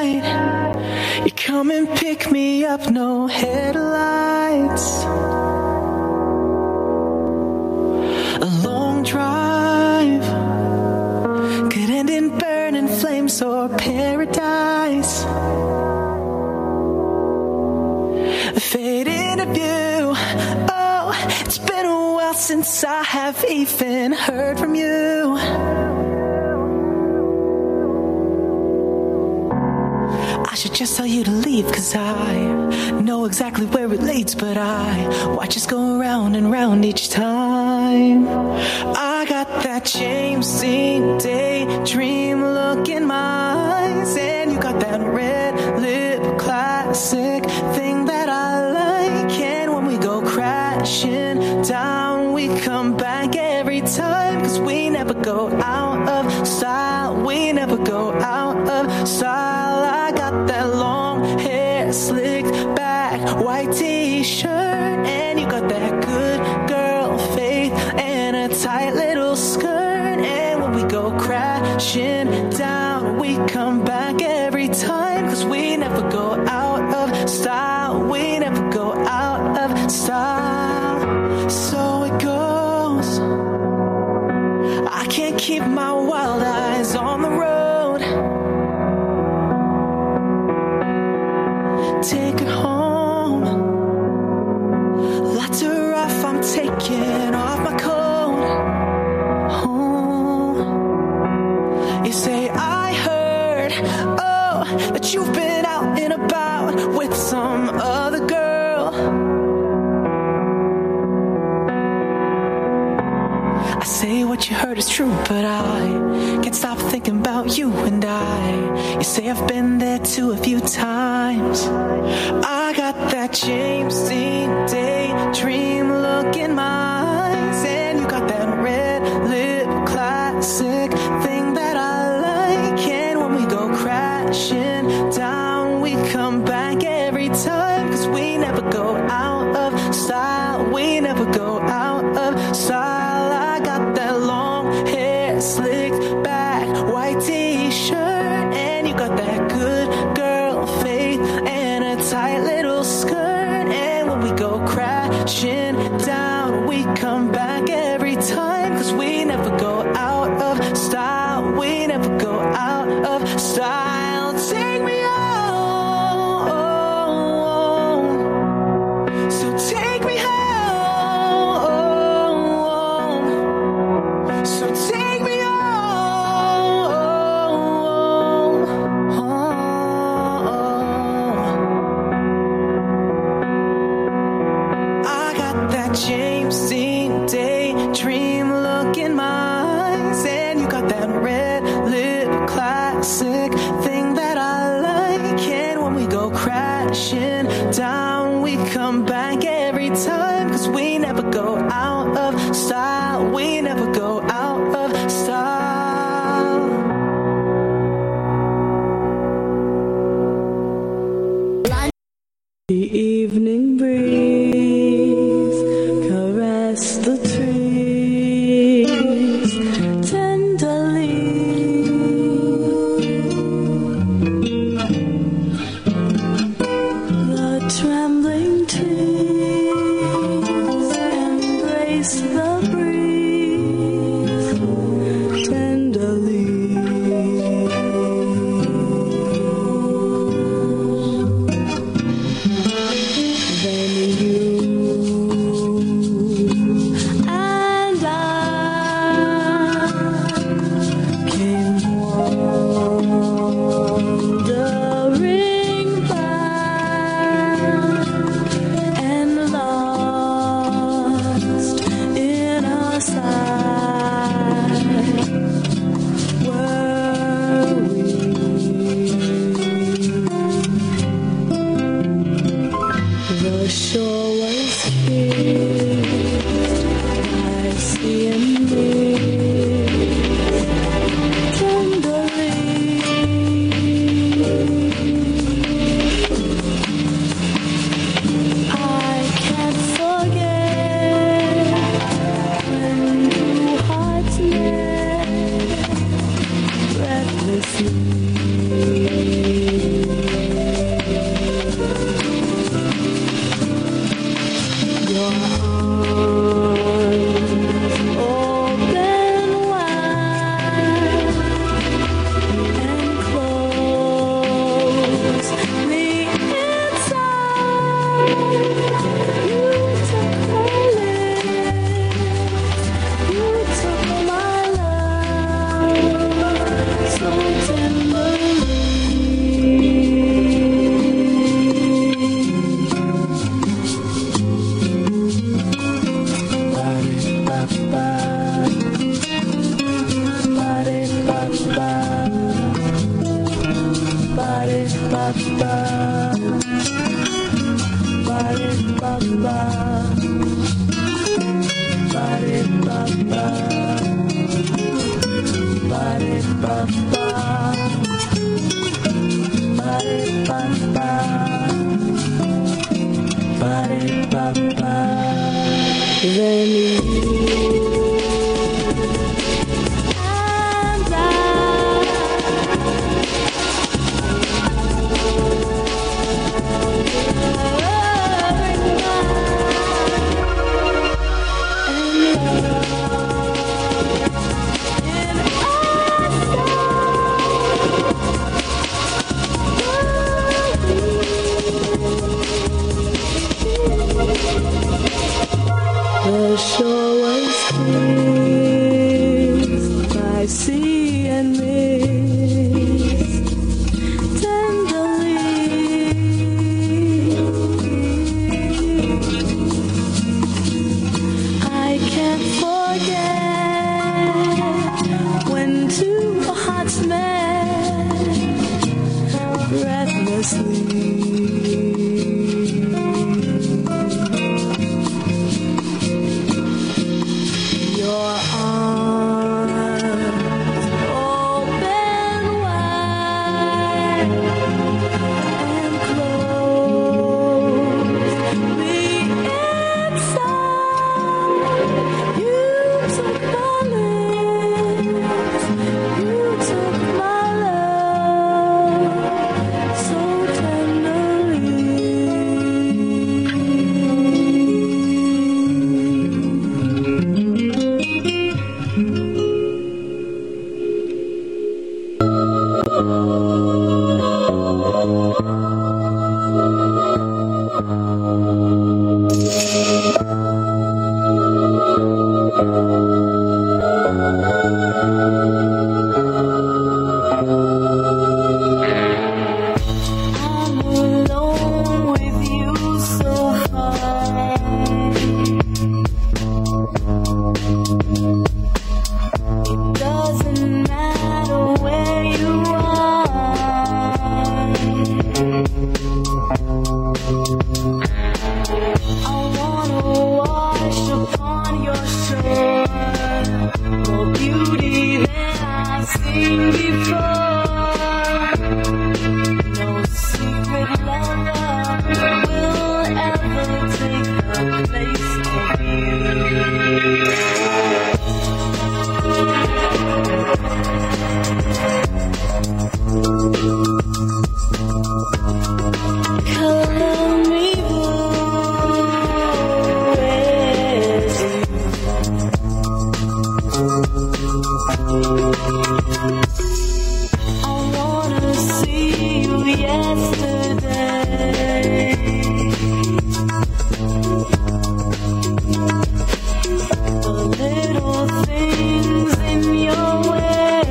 night. You come and pick me up, no headlights. A long drive could end in burning flames or paradise. A fade interview. Oh, it's been a while since I have even heard from you. I should just tell you to leave, 'cause I know exactly where it leads, but I watch us go round and round each time. I got that James Dean daydream look in my eyes, and you got that red lip classic thing that I like. And when we go crashing down, we come back every time, 'cause we never go out of style. We never go out of style. I got that long hair slicked back, white t-shirt, and you got that good girl faith and a tight little skirt. And when we go crashing down, we come back every time, 'cause we never go out of style. We never go out of style. So it goes. I can't keep my wild eyes on the road. Take it home. Lots of rough, I'm taking off my coat. Home. You say I heard, oh, that you've been out and about with some other girl. I say what you heard is true, but I can't stop thinking about you and I. You say I've been there too a few times. I got that James Dean daydream look in my eyes, and you got that red lip classic thing that I like. And when we go crashing down, we come back every time, 'cause we never go out of style. We never go out of style. I got that long hair slicked back, white t-shirt, and you got that good girl faith and a tight little skirt. And when we go crashing down, we come back every time, 'cause we never go out of style. We never go out of style. Take me home. So take me home. So take me home. I got that James Dean daydream look in my eyes, and you got that red lip classic thing that I like. And when we go crashing down, we come back every time, 'cause we never go out of style. We never go out of style. The evening breeze caress the trees tenderly. The trembling trees embrace the breeze tenderly. Then you and the shore was kissed by sea and mist tenderly. I can't forget when two hearts met breathlessly. Your arms open wide and close me inside. You took my lips, you took my love so tenderly. I'm alone with you so hard. It doesn't matter where you are. I wanna wash upon your shore more beauty than I've seen before. No secret lover will ever take the place of you. Color me blue as I wanna see you yesterday. The little things in your way.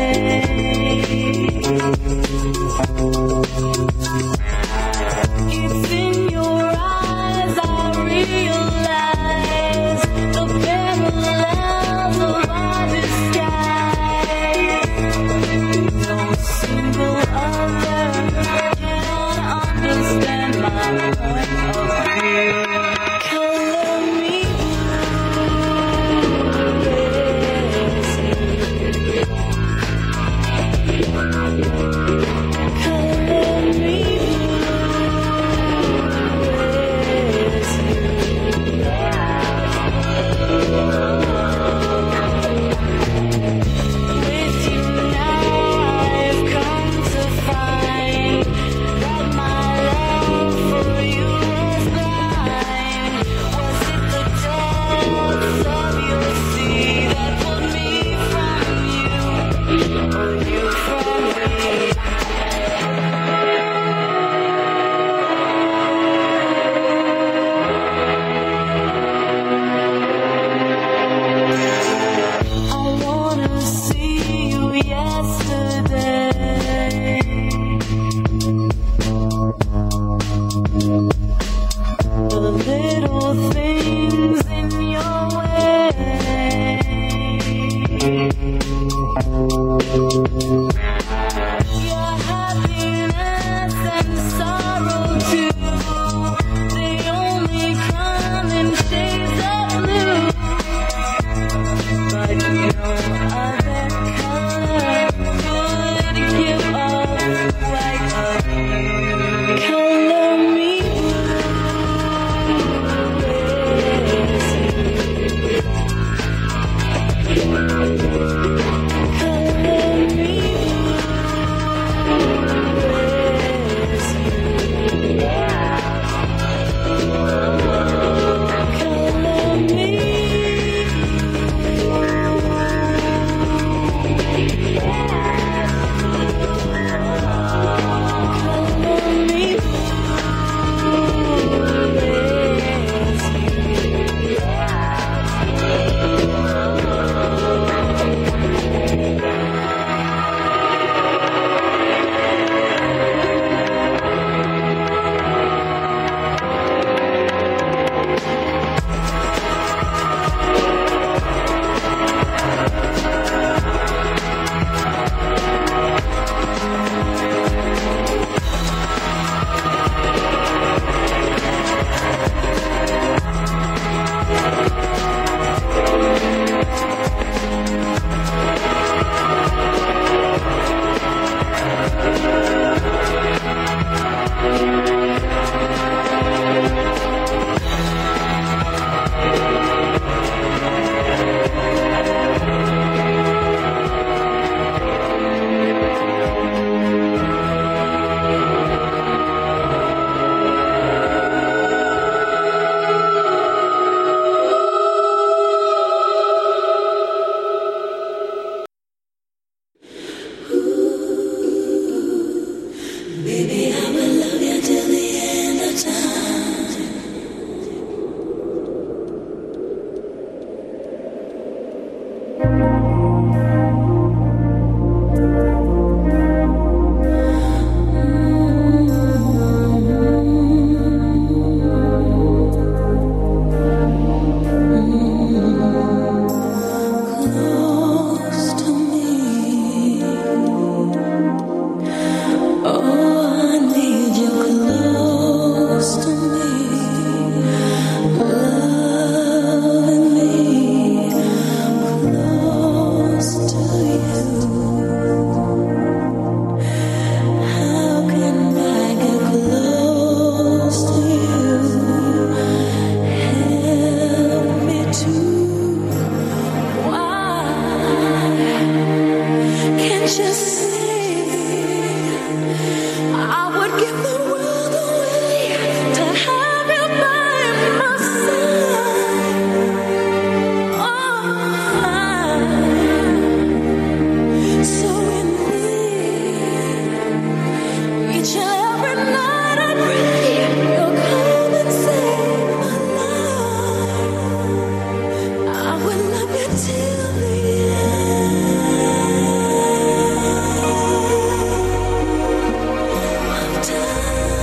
It's in your eyes I realize the parallels of our disguise. No single other can understand my point of view. Color me blue. Color Time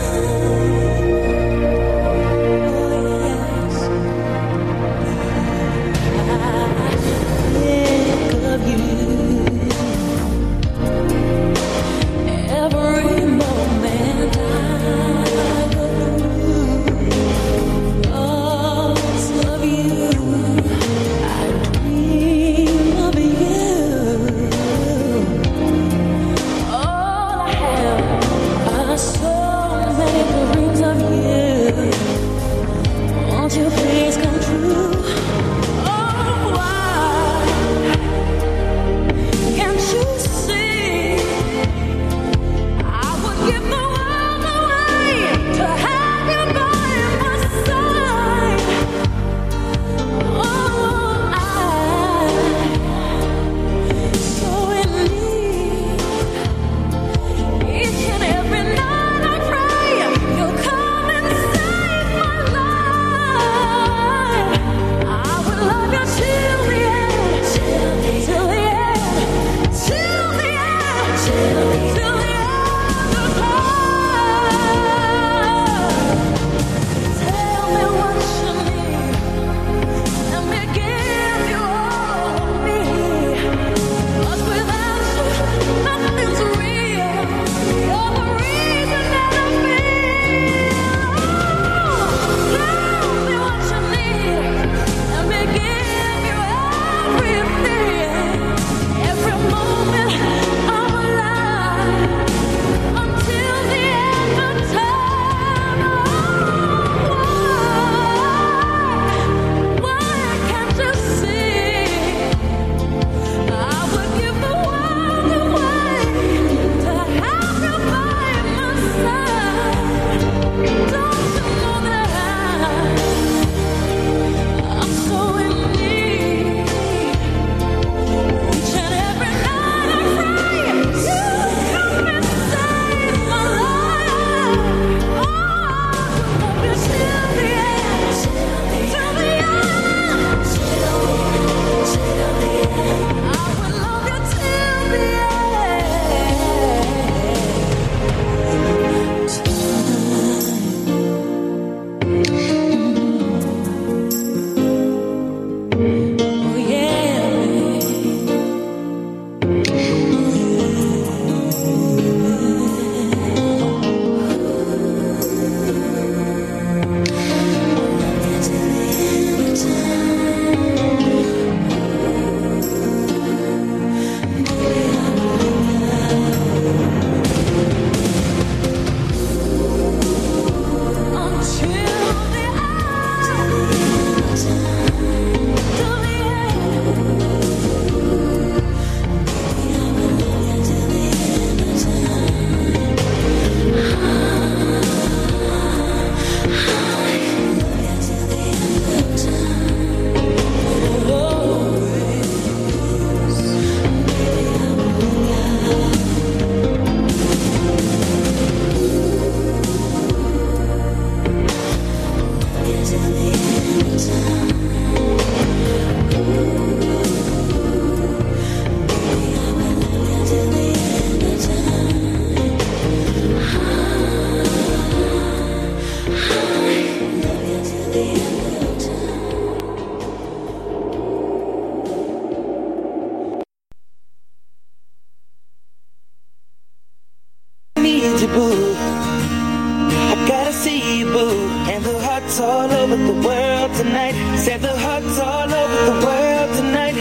need you, boo. I gotta see you, boo. And the hearts all over the world tonight. Said the hearts all over the world tonight.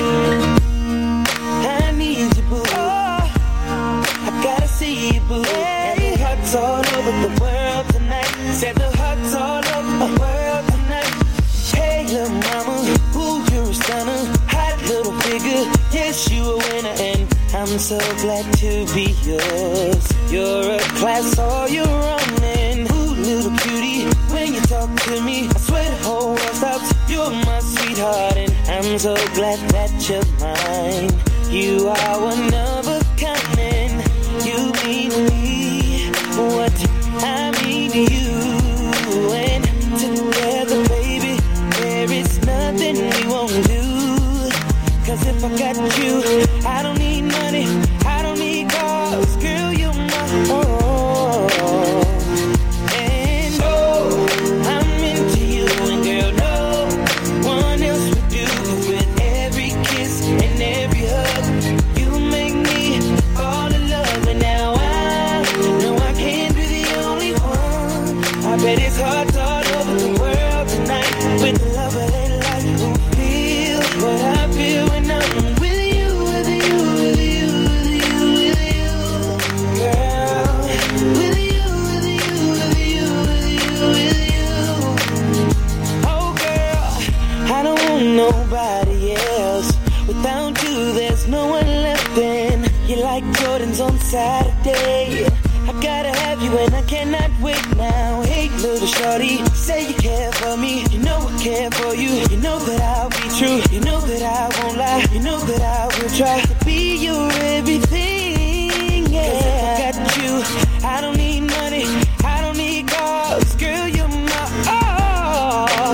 I need you, boo. Oh, I gotta see you, boo. And the hearts all over the world tonight. Said the hearts all over the world tonight. Hey, little mama, ooh, you're a stunner. Hot little figure, yes, you a winner. And I'm so glad to be yours. You're a class all your own. And ooh, little cutie, when you talk to me, I swear the whole world stops. You're my sweetheart, and I'm so glad that you're mine. You are one of a kind, and you mean to me what I mean to you. And together, baby, there is nothing we won't do. 'Cause if I got you, I don't need money, I don't need cars, girl, you're my all. And oh, I'm into you, and girl, no one else would do. With every kiss and every hug, you make me fall in love. And now I know I can't be the only one. I bet it's hard all over the world tonight. With the love of their life, who feel what I feel when I'm with you, with you, with you, with you, with you, girl. With you, with you, with you, with you, with you. Oh, girl, I don't want nobody else. Without you, there's no one left. And you're like Jordans on Saturday. I gotta have you, and I cannot wait now. Hey, little shorty, say you care for me. You know I care for you. You know that I'll be true. You know that I won't lie. You know that I will try to be your everything. Yeah, 'cause if I got you, I don't need money, I don't need cars, girl, you're my all.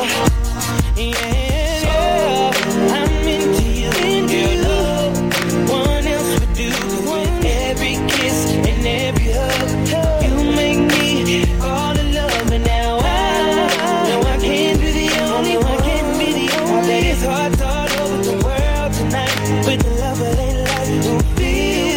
Yeah, I'm into you, and girl, no one else would do. With every kiss and every hug, you make me fall in love. And now I know I can't be the only one. Can't be the only. I bet it's hard all over the world tonight. With the love of their life, who feel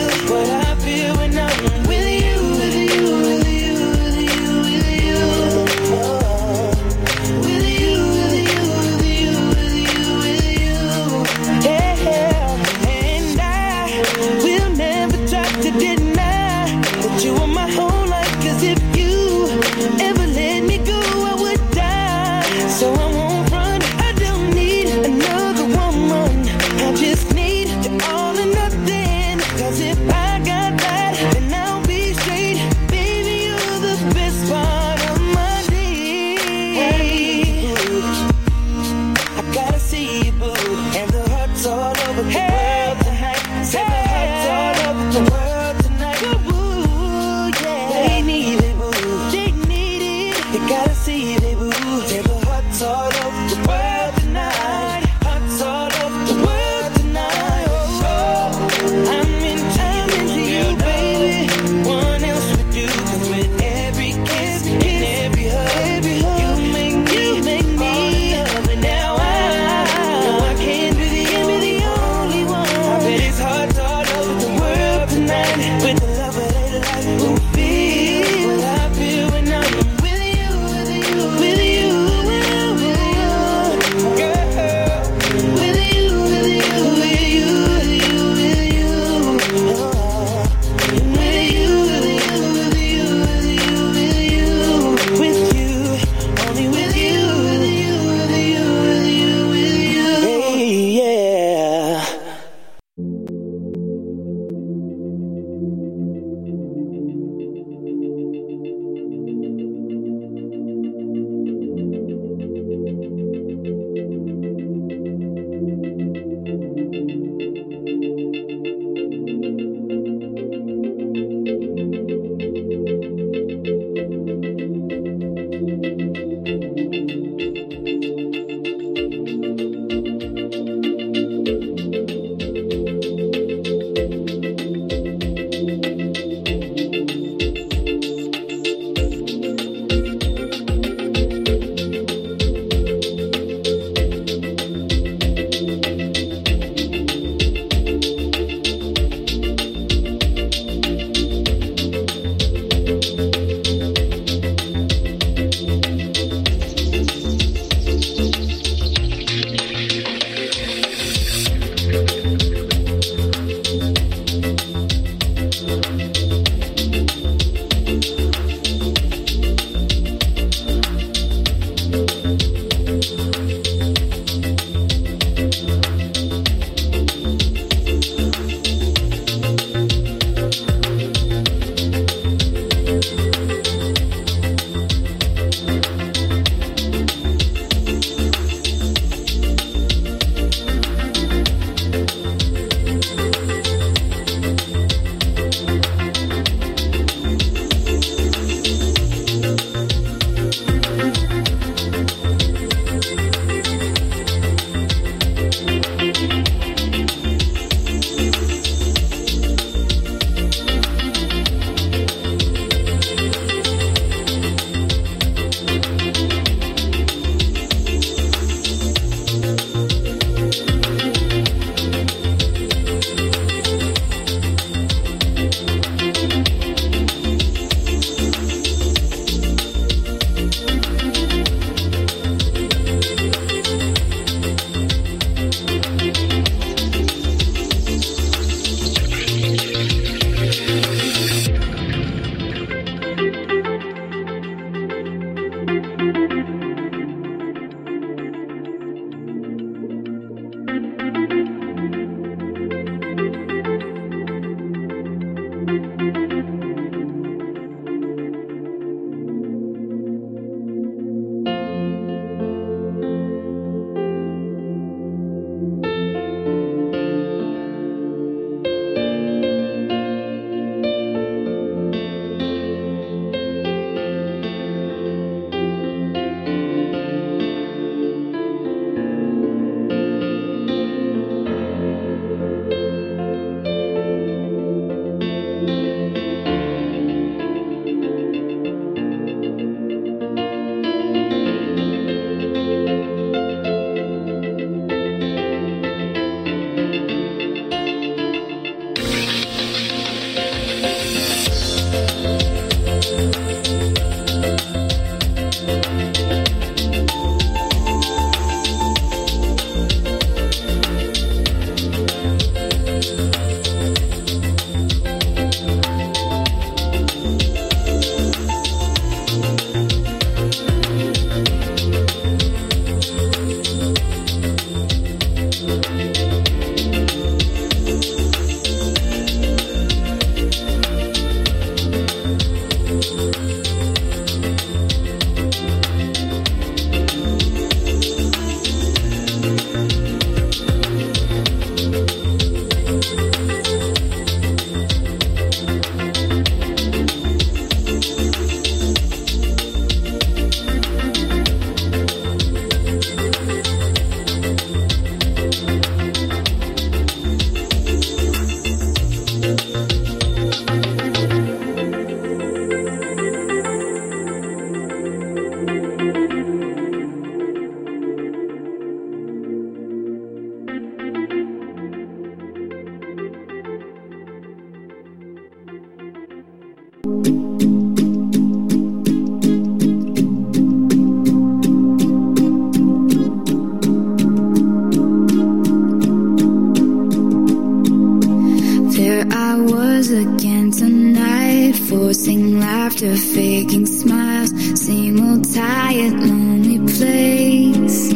Forcing laughter, faking smiles, same old tired, lonely place.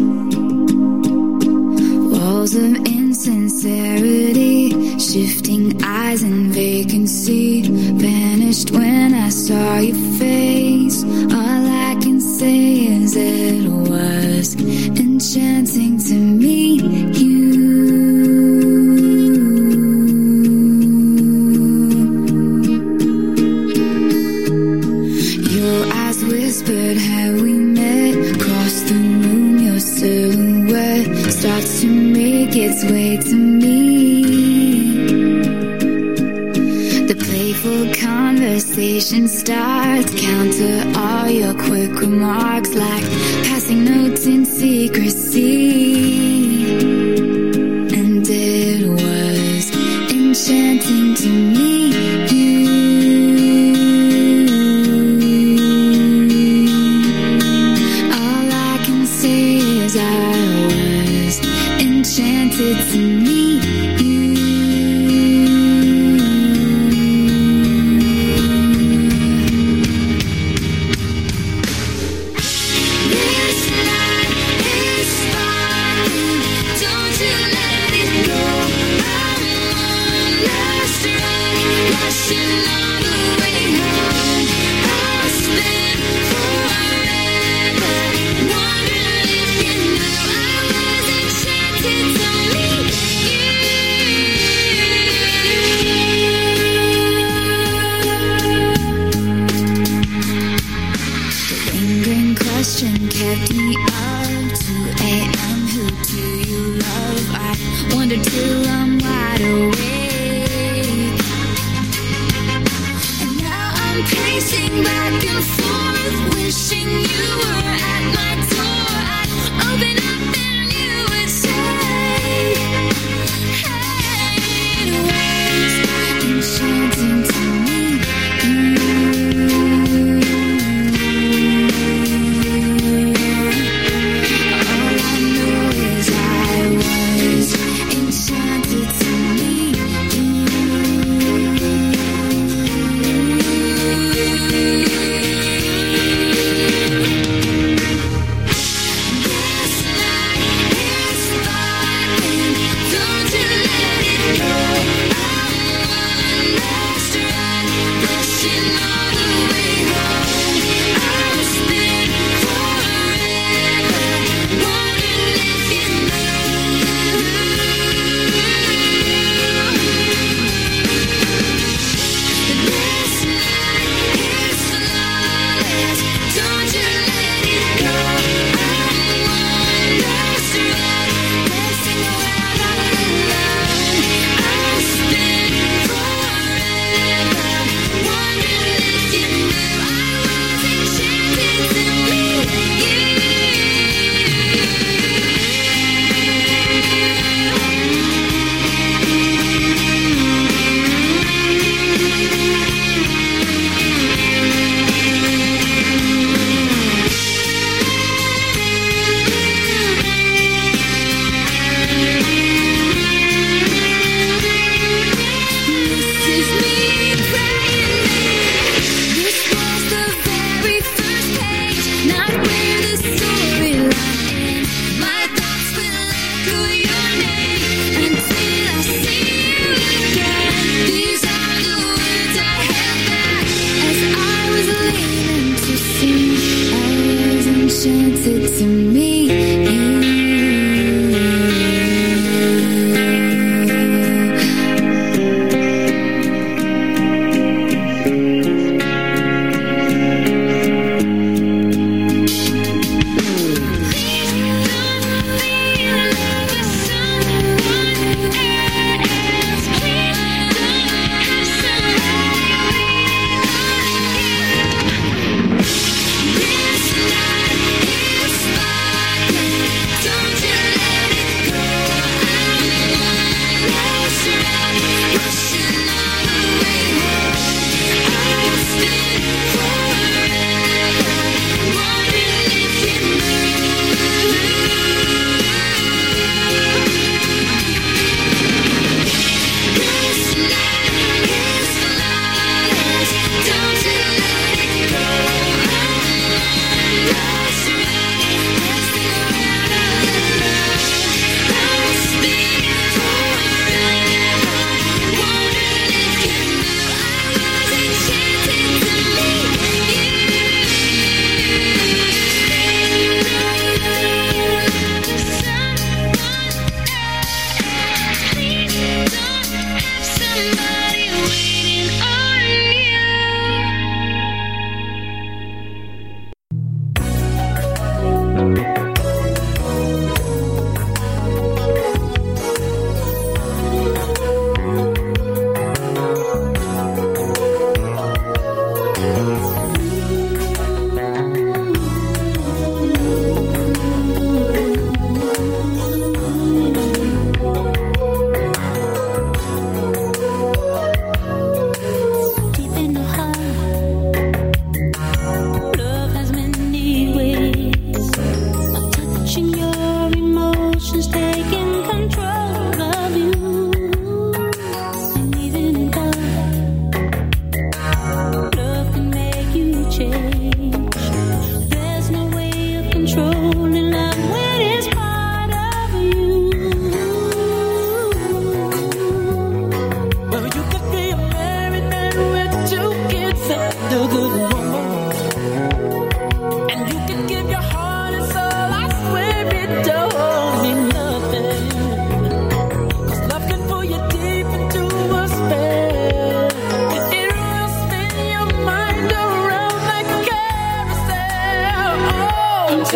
Walls of insincerity, shifting eyes and vacancy. Vanished when I saw your face. All I can say is it was enchanting to meet you. Whispered, have we met? Across the room, your silhouette starts to make its way to me. The playful conversation starts, counter all your quick remarks like passing notes in secrecy. And it was enchanting to meet you. I was enchanted to meet you. This night is sparkling, don't you let it go. I'm on last run, rushing all the way home. I'll spend forever wondering if you knew I was enchanted to meet you. The lingering question kept me up. 2 a.m. Who do you love? I wonder till I'm wide awake. And now I'm pacing back and forth, wishing you were at my door. I'd open up and you would say, hey, it was enchanting to meet you. All I know is I was enchanted to meet you. This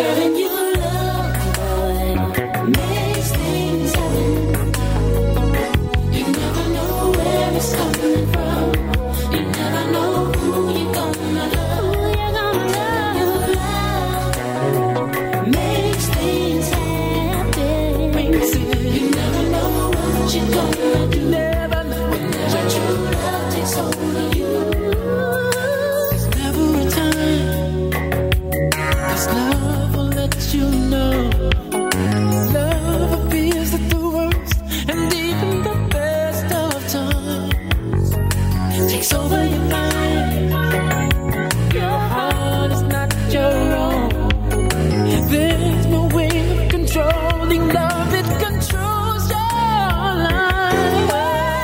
telling you, love, boy, makes things happen. You never know where it's coming from. You never know who you're gonna love. Your love makes things happen. You never know what you're gonna do. Never know when your true love takes hold of you. There's never a time this love will let you know. Love appears at the worst and even the best of times. Takes over your mind. Your heart is not your own. There's no way of controlling love. It controls your life.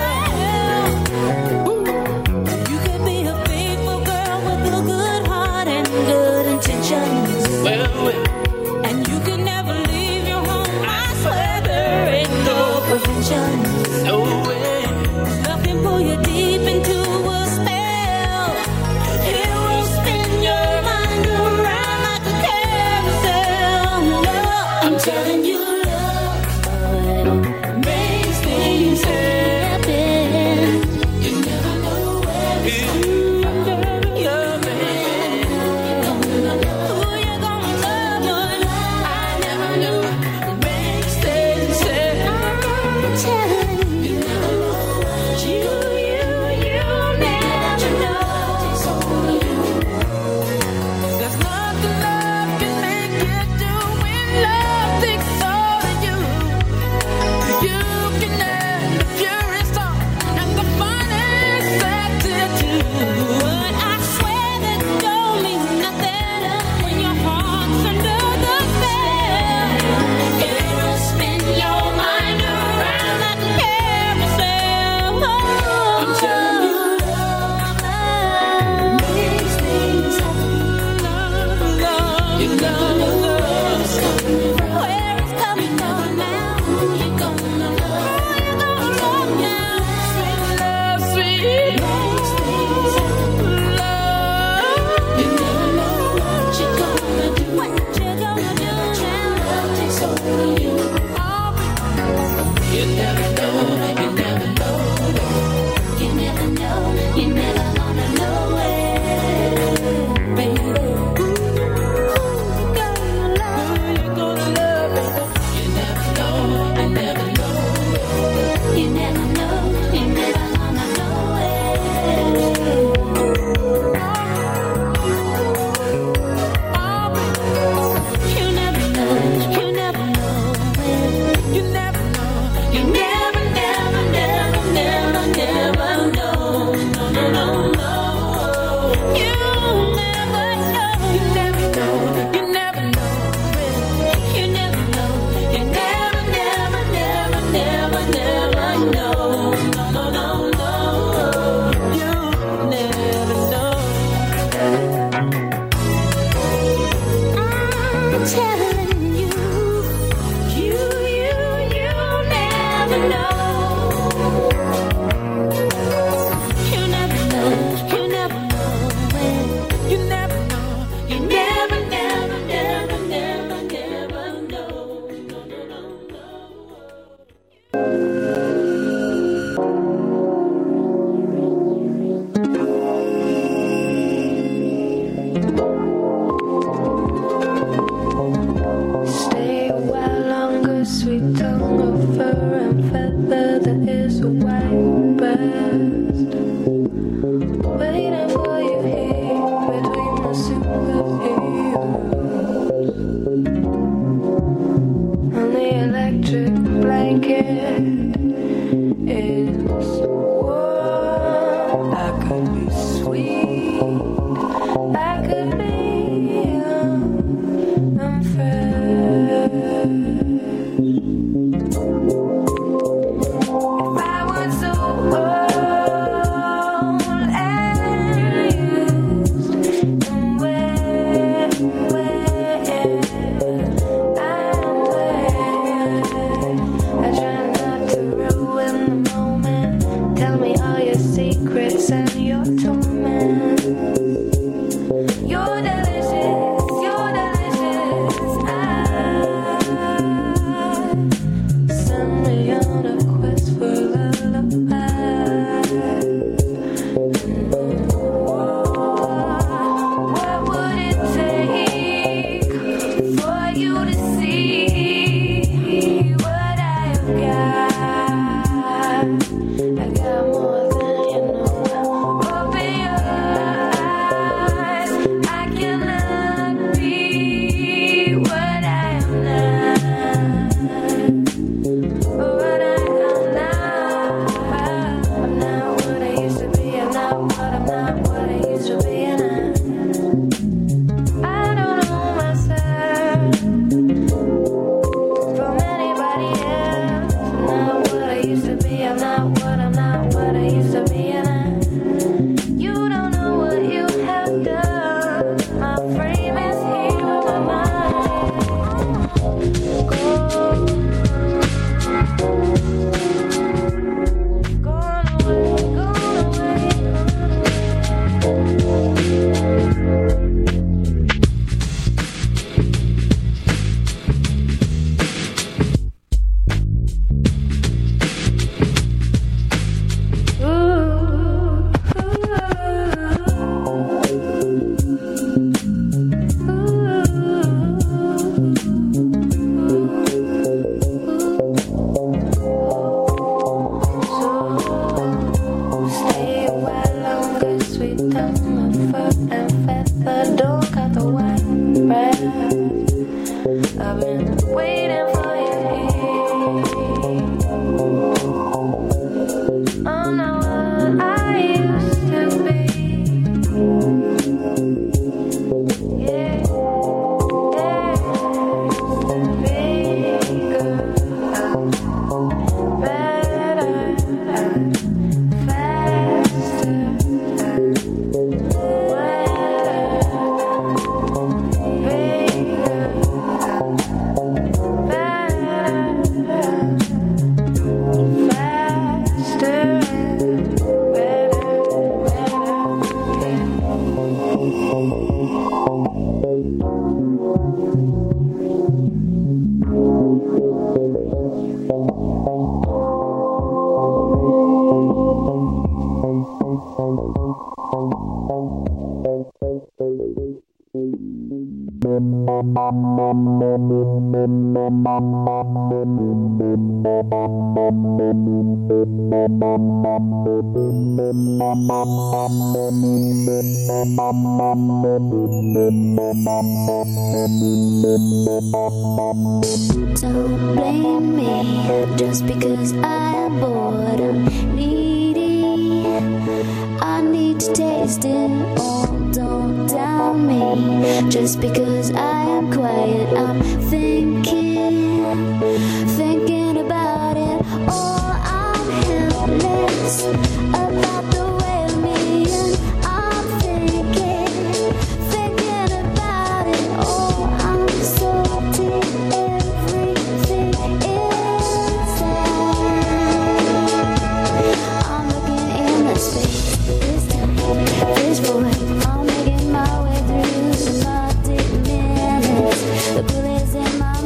You can be a faithful girl with a good heart and good intentions. And you can never leave your home. I swear there ain't no prevention. No way. Love can pull you deep into a spell. It will spin your mind around like a carousel. Love, I'm telling you, love makes things happen. You never know where it's coming from. You're gonna love who you're gonna love. Your love, I never knew makes things happen. I'm telling you, you never know what you never know. There's nothing love can make you do when love takes all of you. You can have the purest heart and the finest attitude. But I swear that don't mean nothing when your heart's under the spell. It will spin your mind around like a carousel. I'm telling you, love makes things happen. You never know where it's coming from. Where it's coming from now. Who you gonna love? Who you gonna love now? Sweet love, sweet makes things happen. Love. You never know what you're gonna do. What you gonna do now? Love takes over you. You never know. You never know. You never know. You never gonna know it, baby. Who you gonna love? Who you gonna love, baby? You never know. You never know. You never know. You never gonna know it. You never know. You never know it. You never know. You never, never, never, never, never know. No, no, no, no. You never know. You never know. You never know. You never know. You never, never, never, never, never know. No, no, no, no. You never know. I'm telling you, you never know. You never know. You never know when. You never know. You never, never, never, never, never know. No, no, no, no. Stay a while longer, sweet tongue of fur and feather. There is a white breast waiting for you here between the superheroes and the electric blanket is warm. I could be sweet. I could be unfair. If I was so old and used and where I try not to ruin the moment. Tell me all your secrets and your torment. You're delicious, you're delicious. I've been waiting for you here. I'm not what I used to be. Yeah, yeah. Bigger, better, faster, Don't blame me just because I am bored. I'm needy. I need to taste it all. Don't down me just because I am quiet. I'm thinking about it. Oh, I'm helpless about the way of me, and I'm thinking about it. Oh, I'm so deep, everything inside. I'm looking in that space, this time, this void. I'm making my way through the muddy minutes. The bullets in my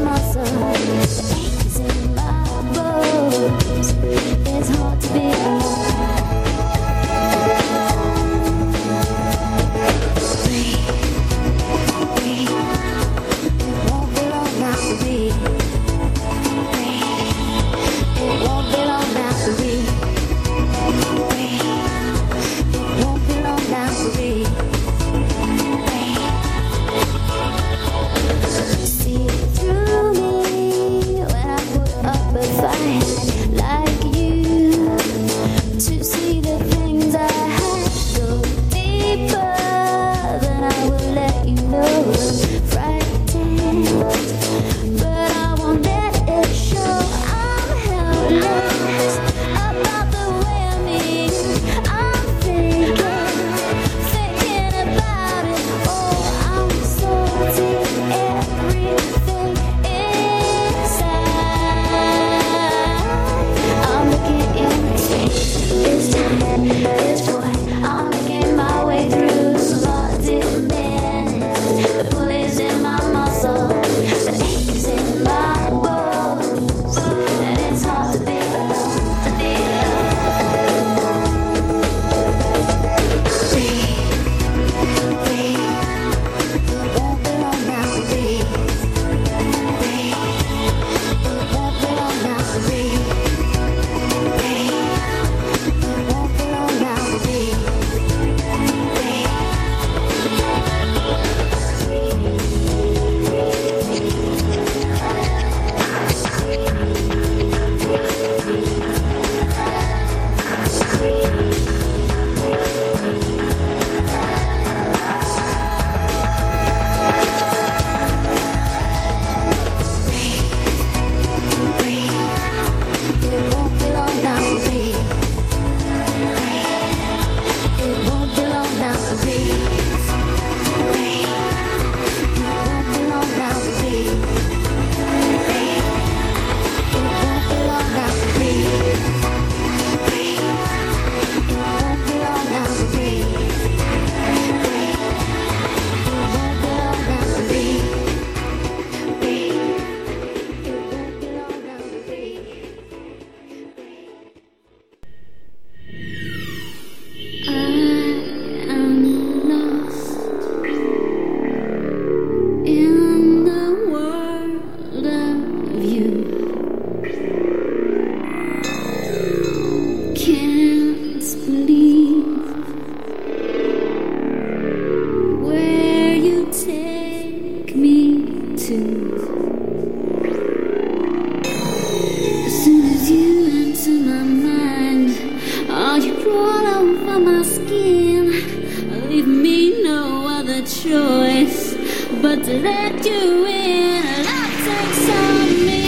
but to let you in, love takes on me.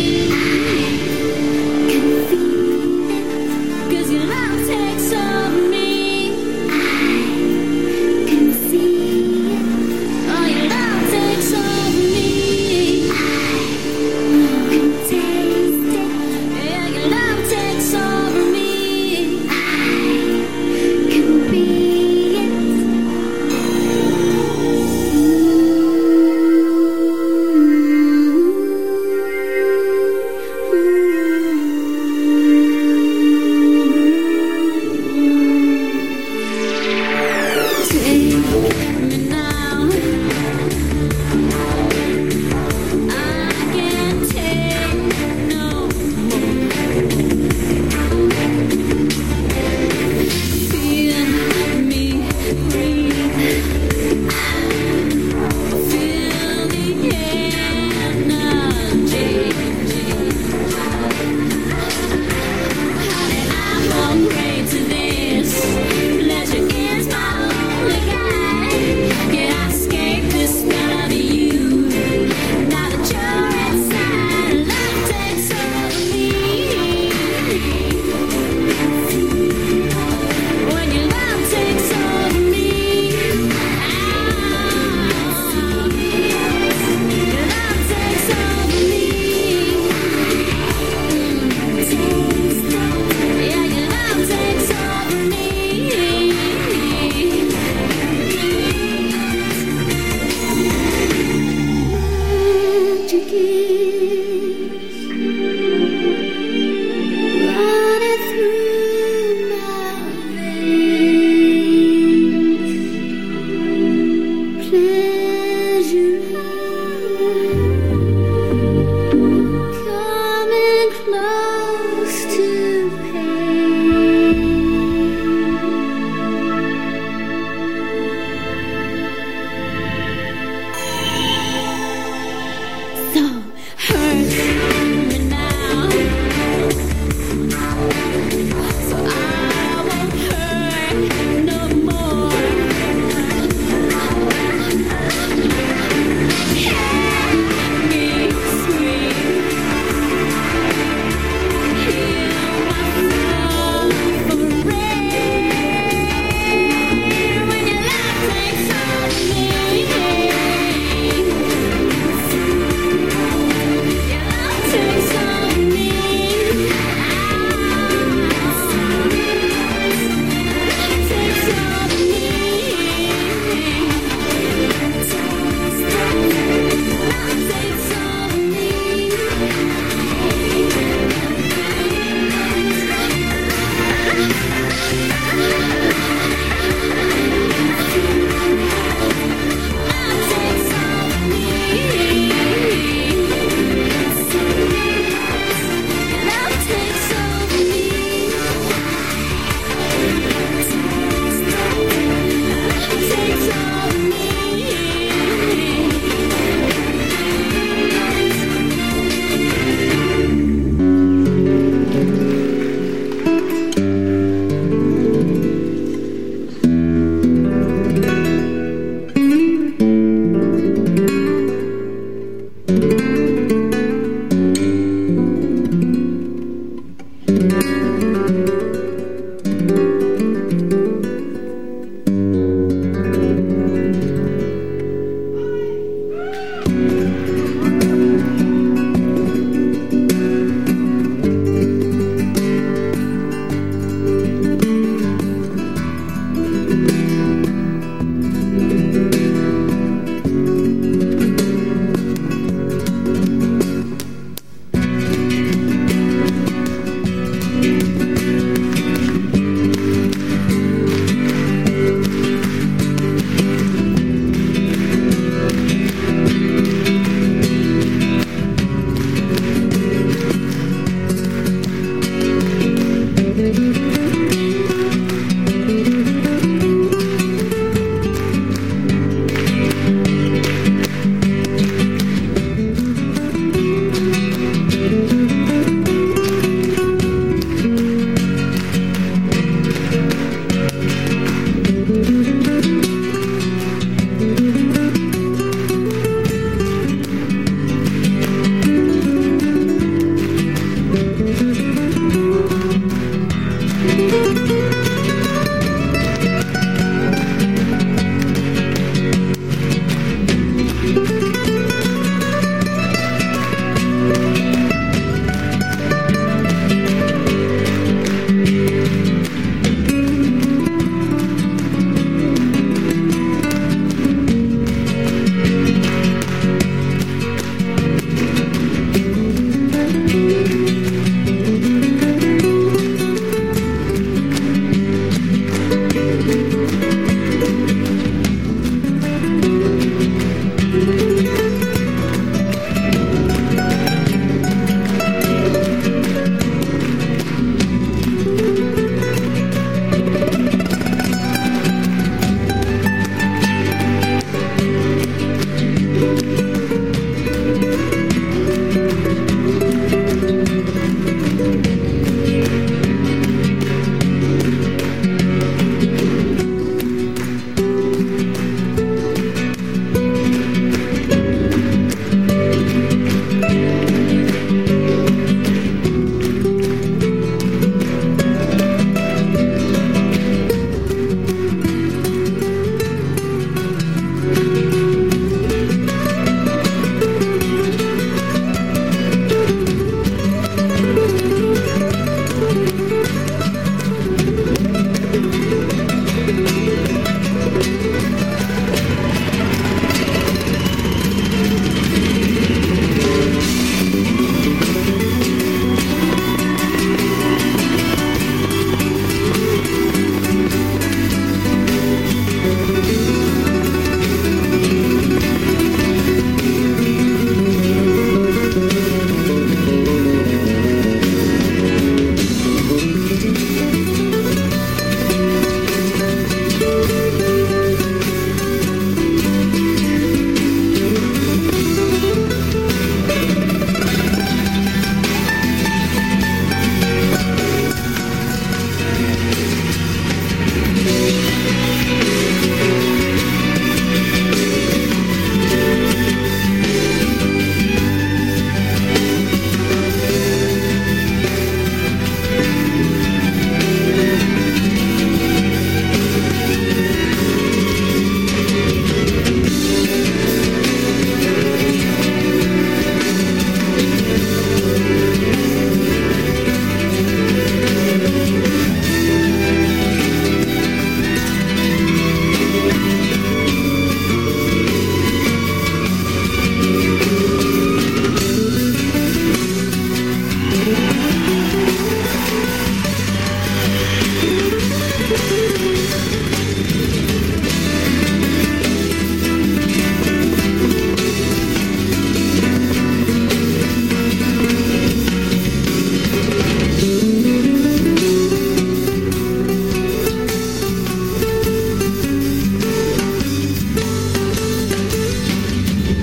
I can feel it, 'cause your love takes on me. I can see it, oh, your love takes on me. I can taste it, yeah, your love takes over me. I can be it.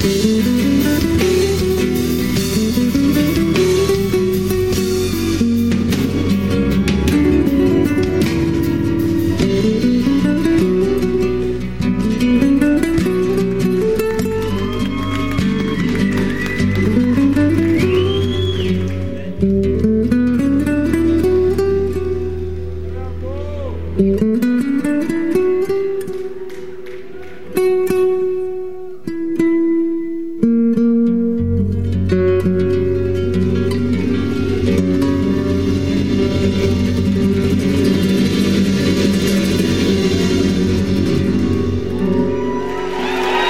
you.